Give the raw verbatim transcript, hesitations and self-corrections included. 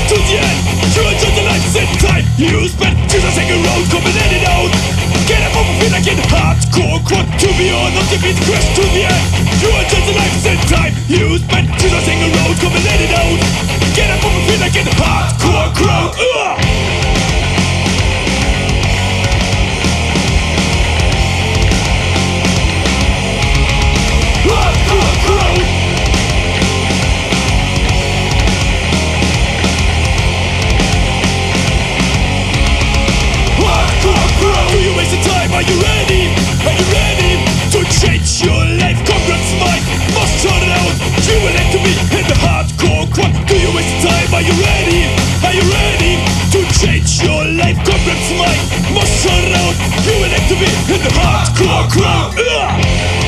to the end. You enjoy the life and time you spent. Choose a second road, come and let it out. Get up off feel like in hardcore quad. To be on of the beat, crash to the end. You enjoy the life and time you spent. Choose a second road, come and let it out. Get up off feel like in hardcore crowd. Ugh. Are you ready? Are you ready to change your life? Congrats, Mike, must turn it out. You will have to be in the hardcore quad. Do you waste time? Are you ready? Are you ready to change your life? Congrats, Mike, must turn it out. You will have to be in the hardcore crowd. Ugh.